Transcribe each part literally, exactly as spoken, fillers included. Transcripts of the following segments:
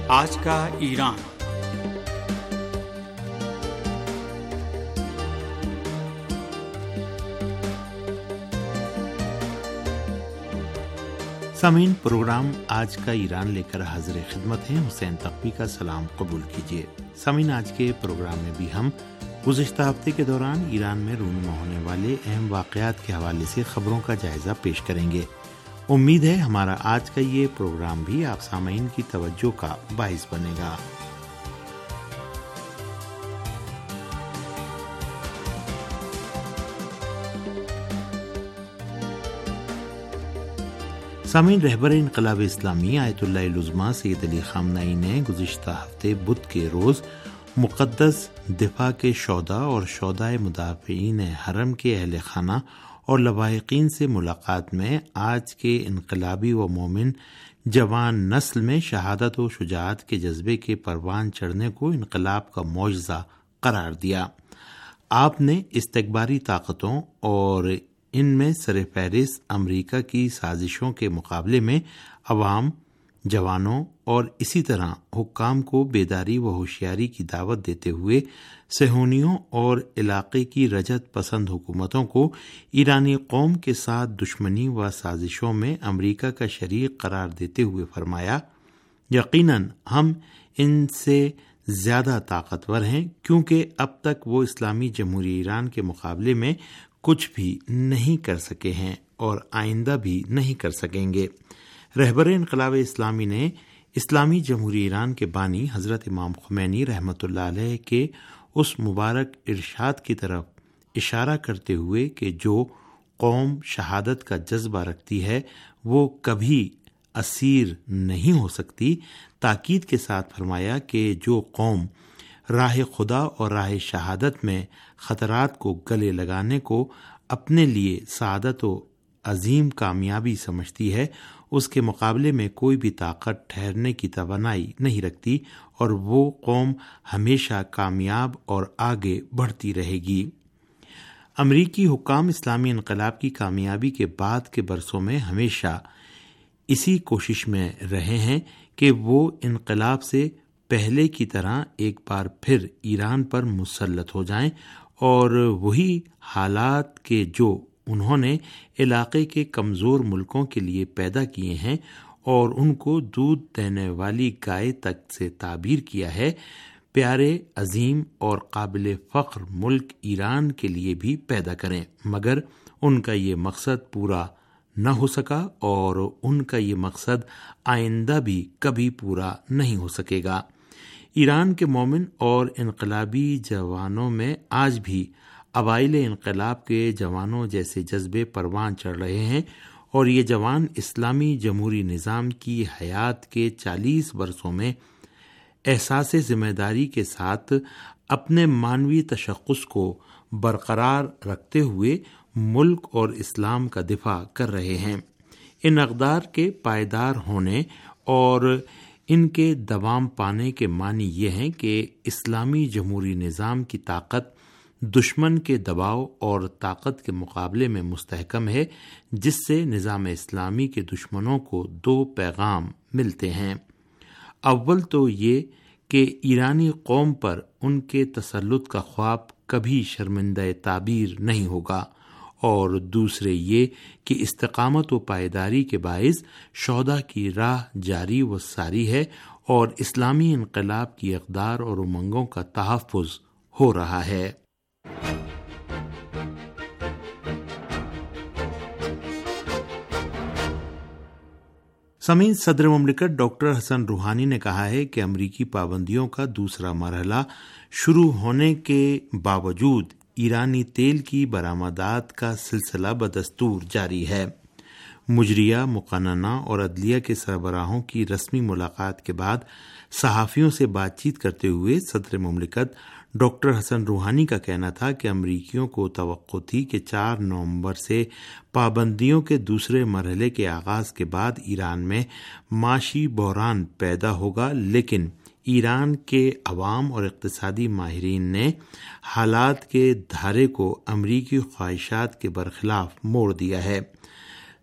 آج کا ایران۔ سامعین، پروگرام آج کا ایران لے کر حاضر خدمت ہیں۔ حسین تقوی کا سلام قبول کیجیے۔ سامعین، آج کے پروگرام میں بھی ہم گزشتہ ہفتے کے دوران ایران میں رونما ہونے والے اہم واقعات کے حوالے سے خبروں کا جائزہ پیش کریں گے۔ امید ہے ہمارا آج کا یہ پروگرام بھی آپ سامعین کی توجہ کا باعث بنے گا۔ سامعین، رہبر انقلاب اسلامی آیت اللہ العظمیٰ سید علی خامنہئی نے گزشتہ ہفتے بدھ کے روز مقدس دفاع کے شہداء اور شہداء مدافعین حرم کے اہل خانہ اور لواحقین سے ملاقات میں آج کے انقلابی و مومن جوان نسل میں شہادت و شجاعت کے جذبے کے پروان چڑھنے کو انقلاب کا معجزہ قرار دیا۔ آپ نے استکباری طاقتوں اور ان میں سر فہرست امریکہ کی سازشوں کے مقابلے میں عوام، جوانوں اور اسی طرح حکام کو بیداری و ہوشیاری کی دعوت دیتے ہوئے صہیونیوں اور علاقے کی رجعت پسند حکومتوں کو ایرانی قوم کے ساتھ دشمنی و سازشوں میں امریکہ کا شریک قرار دیتے ہوئے فرمایا، یقیناً ہم ان سے زیادہ طاقتور ہیں، کیونکہ اب تک وہ اسلامی جمہوریہ ایران کے مقابلے میں کچھ بھی نہیں کر سکے ہیں اور آئندہ بھی نہیں کر سکیں گے۔ رہبر انقلاب اسلامی نے اسلامی جمہوریہ ایران کے بانی حضرت امام خمینی رحمۃ اللہ علیہ کے اس مبارک ارشاد کی طرف اشارہ کرتے ہوئے کہ جو قوم شہادت کا جذبہ رکھتی ہے وہ کبھی اسیر نہیں ہو سکتی، تاکید کے ساتھ فرمایا کہ جو قوم راہ خدا اور راہ شہادت میں خطرات کو گلے لگانے کو اپنے لیے سعادت و عظیم کامیابی سمجھتی ہے، اس کے مقابلے میں کوئی بھی طاقت ٹھہرنے کی توانائی نہیں رکھتی اور وہ قوم ہمیشہ کامیاب اور آگے بڑھتی رہے گی۔ امریکی حکام اسلامی انقلاب کی کامیابی کے بعد کے برسوں میں ہمیشہ اسی کوشش میں رہے ہیں کہ وہ انقلاب سے پہلے کی طرح ایک بار پھر ایران پر مسلط ہو جائیں اور وہی حالات کے جو انہوں نے علاقے کے کمزور ملکوں کے لیے پیدا کیے ہیں اور ان کو دودھ دینے والی گائے تک سے تعبیر کیا ہے، پیارے، عظیم اور قابل فخر ملک ایران کے لیے بھی پیدا کریں، مگر ان کا یہ مقصد پورا نہ ہو سکا اور ان کا یہ مقصد آئندہ بھی کبھی پورا نہیں ہو سکے گا۔ ایران کے مومن اور انقلابی جوانوں میں آج بھی اوائل انقلاب کے جوانوں جیسے جذبے پروان چڑھ رہے ہیں اور یہ جوان اسلامی جمہوری نظام کی حیات کے چالیس برسوں میں احساس ذمہ داری کے ساتھ اپنے مانوی تشخص کو برقرار رکھتے ہوئے ملک اور اسلام کا دفاع کر رہے ہیں۔ ان اقدار کے پائیدار ہونے اور ان کے دوام پانے کے معنی یہ ہیں کہ اسلامی جمہوری نظام کی طاقت دشمن کے دباؤ اور طاقت کے مقابلے میں مستحکم ہے، جس سے نظام اسلامی کے دشمنوں کو دو پیغام ملتے ہیں۔ اول تو یہ کہ ایرانی قوم پر ان کے تسلط کا خواب کبھی شرمندہ تعبیر نہیں ہوگا، اور دوسرے یہ کہ استقامت و پائیداری کے باعث شہداء کی راہ جاری و ساری ہے اور اسلامی انقلاب کی اقدار اور امنگوں کا تحفظ ہو رہا ہے۔ سامعین، صدر مملکت ڈاکٹر حسن روحانی نے کہا ہے کہ امریکی پابندیوں کا دوسرا مرحلہ شروع ہونے کے باوجود ایرانی تیل کی برآمدات کا سلسلہ بدستور جاری ہے۔ مجریہ، مقننہ اور عدلیہ کے سربراہوں کی رسمی ملاقات کے بعد صحافیوں سے بات چیت کرتے ہوئے صدر مملکت ڈاکٹر حسن روحانی کا کہنا تھا کہ امریکیوں کو توقع تھی کہ چار نومبر سے پابندیوں کے دوسرے مرحلے کے آغاز کے بعد ایران میں معاشی بحران پیدا ہوگا، لیکن ایران کے عوام اور اقتصادی ماہرین نے حالات کے دھارے کو امریکی خواہشات کے برخلاف موڑ دیا ہے۔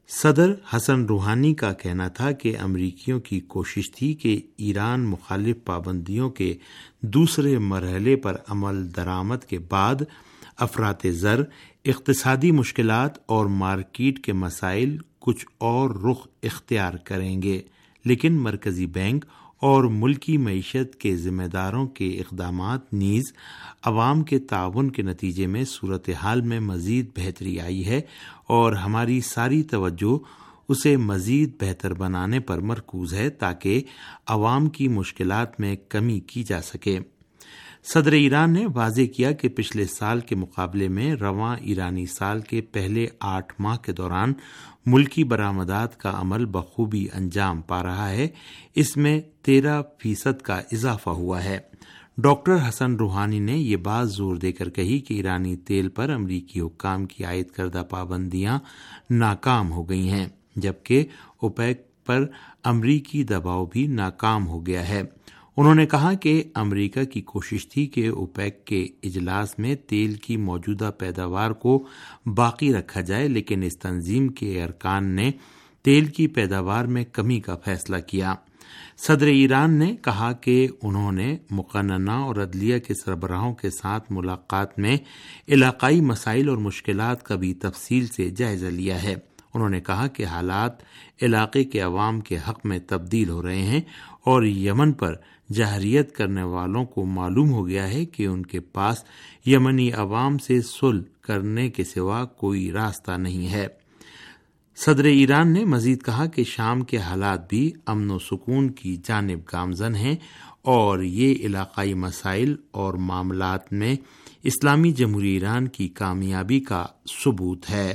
صدر حسن روحانی کا کہنا تھا کہ امریکیوں کی کوشش تھی کہ ایران مخالف پابندیوں کے دوسرے مرحلے پر عمل درآمد کے بعد افراط زر، اقتصادی مشکلات اور مارکیٹ کے مسائل کچھ اور رخ اختیار کریں گے، لیکن مرکزی بینک اور ملکی معیشت کے ذمہ داروں کے اقدامات نیز عوام کے تعاون کے نتیجے میں صورتحال میں مزید بہتری آئی ہے اور ہماری ساری توجہ اسے مزید بہتر بنانے پر مرکوز ہے تاکہ عوام کی مشکلات میں کمی کی جا سکے۔ صدر ایران نے واضح کیا کہ پچھلے سال کے مقابلے میں رواں ایرانی سال کے پہلے آٹھ ماہ کے دوران ملکی برآمدات کا عمل بخوبی انجام پا رہا ہے، اس میں تیرہ فیصد کا اضافہ ہوا ہے۔ ڈاکٹر حسن روحانی نے یہ بات زور دے کر کہی کہ ایرانی تیل پر امریکی حکام کی عائد کردہ پابندیاں ناکام ہو گئی ہیں، جبکہ اوپیک پر امریکی دباؤ بھی ناکام ہو گیا ہے۔ انہوں نے کہا کہ امریکہ کی کوشش تھی کہ اوپیک کے اجلاس میں تیل کی موجودہ پیداوار کو باقی رکھا جائے، لیکن اس تنظیم کے ارکان نے تیل کی پیداوار میں کمی کا فیصلہ کیا۔ صدر ایران نے کہا کہ انہوں نے مقننہ اور عدلیہ کے سربراہوں کے ساتھ ملاقات میں علاقائی مسائل اور مشکلات کا بھی تفصیل سے جائزہ لیا ہے۔ انہوں نے کہا کہ حالات علاقے کے عوام کے حق میں تبدیل ہو رہے ہیں اور یمن پر جارحیت کرنے والوں کو معلوم ہو گیا ہے کہ ان کے پاس یمنی عوام سے صلح کرنے کے سوا کوئی راستہ نہیں ہے۔ صدر ایران نے مزید کہا کہ شام کے حالات بھی امن و سکون کی جانب گامزن ہیں اور یہ علاقائی مسائل اور معاملات میں اسلامی جمہوریہ ایران کی کامیابی کا ثبوت ہے۔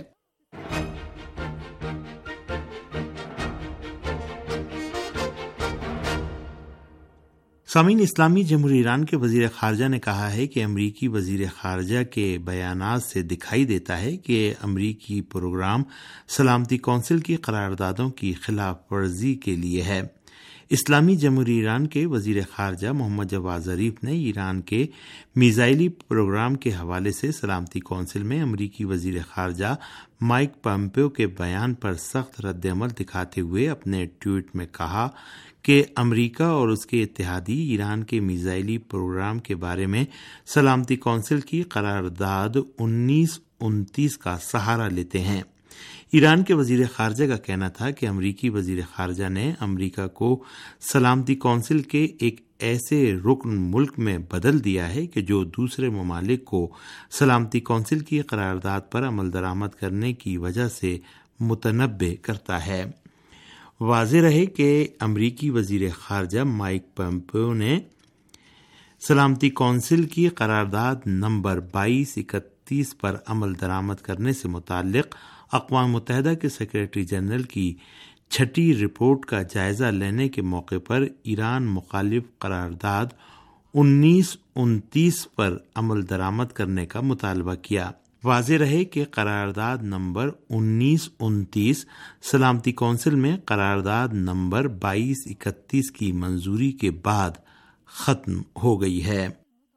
سامعین، اسلامی جمہوریہ ایران کے وزیر خارجہ نے کہا ہے کہ امریکی وزیر خارجہ کے بیانات سے دکھائی دیتا ہے کہ امریکی پروگرام سلامتی کونسل کی قراردادوں کی خلاف ورزی کے لیے ہے۔ اسلامی جمہوریہ ایران کے وزیر خارجہ محمد جواد ظریف نے ایران کے میزائلی پروگرام کے حوالے سے سلامتی کونسل میں امریکی وزیر خارجہ مائک پومپیو کے بیان پر سخت رد عمل دکھاتے ہوئے اپنے ٹویٹ میں کہا کہ امریکہ اور اس کے اتحادی ایران کے میزائلی پروگرام کے بارے میں سلامتی کونسل کی قرارداد انیس انتیس کا سہارا لیتے ہیں۔ ایران کے وزیر خارجہ کا کہنا تھا کہ امریکی وزیر خارجہ نے امریکہ کو سلامتی کونسل کے ایک ایسے رکن ملک میں بدل دیا ہے کہ جو دوسرے ممالک کو سلامتی کونسل کی قرارداد پر عمل درآمد کرنے کی وجہ سے متنبع کرتا ہے۔ واضح رہے کہ امریکی وزیر خارجہ مائک پومپیو نے سلامتی کونسل کی قرارداد نمبر بائیس اکتیس پر عمل درآمد کرنے سے متعلق اقوام متحدہ کے سیکریٹری جنرل کی چھٹی رپورٹ کا جائزہ لینے کے موقع پر ایران مخالف قرارداد انیس انتیس پر عمل درآمد کرنے کا مطالبہ کیا۔ واضح رہے کہ قرارداد نمبر انیس انتیس سلامتی کونسل میں قرارداد نمبر بائیس اکتیس کی منظوری کے بعد ختم ہو گئی ہے۔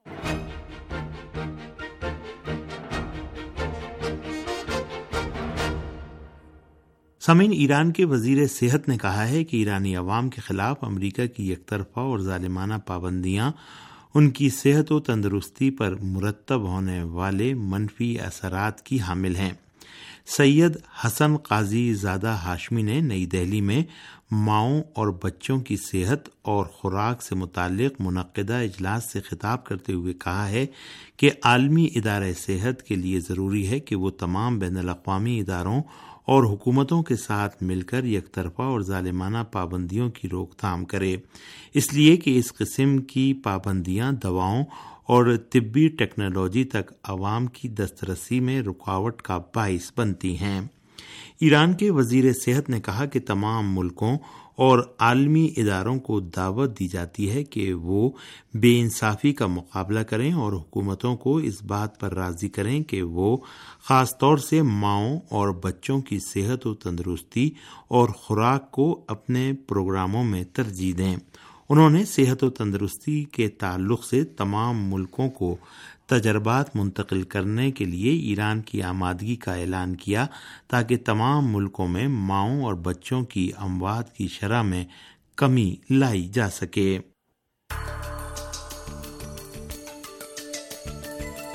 سامعین، ایران کے وزیر صحت نے کہا ہے کہ ایرانی عوام کے خلاف امریکہ کی یک طرفہ اور ظالمانہ پابندیاں ان کی صحت و تندرستی پر مرتب ہونے والے منفی اثرات کی حامل ہیں۔ سید حسن قاضی زادہ ہاشمی نے نئی دہلی میں ماؤں اور بچوں کی صحت اور خوراک سے متعلق منعقدہ اجلاس سے خطاب کرتے ہوئے کہا ہے کہ عالمی ادارہ صحت کے لیے ضروری ہے کہ وہ تمام بین الاقوامی اداروں اور حکومتوں کے ساتھ مل کر یک طرفہ اور ظالمانہ پابندیوں کی روک تھام کرے، اس لیے کہ اس قسم کی پابندیاں دواؤں اور طبی ٹیکنالوجی تک عوام کی دسترسی میں رکاوٹ کا باعث بنتی ہیں۔ ایران کے وزیر صحت نے کہا کہ تمام ملکوں اور عالمی اداروں کو دعوت دی جاتی ہے کہ وہ بے انصافی کا مقابلہ کریں اور حکومتوں کو اس بات پر راضی کریں کہ وہ خاص طور سے ماؤں اور بچوں کی صحت و تندرستی اور خوراک کو اپنے پروگراموں میں ترجیح دیں۔ انہوں نے صحت و تندرستی کے تعلق سے تمام ملکوں کو تجربات منتقل کرنے کے لیے ایران کی آمادگی کا اعلان کیا تاکہ تمام ملکوں میں ماؤں اور بچوں کی اموات کی شرح میں کمی لائی جا سکے۔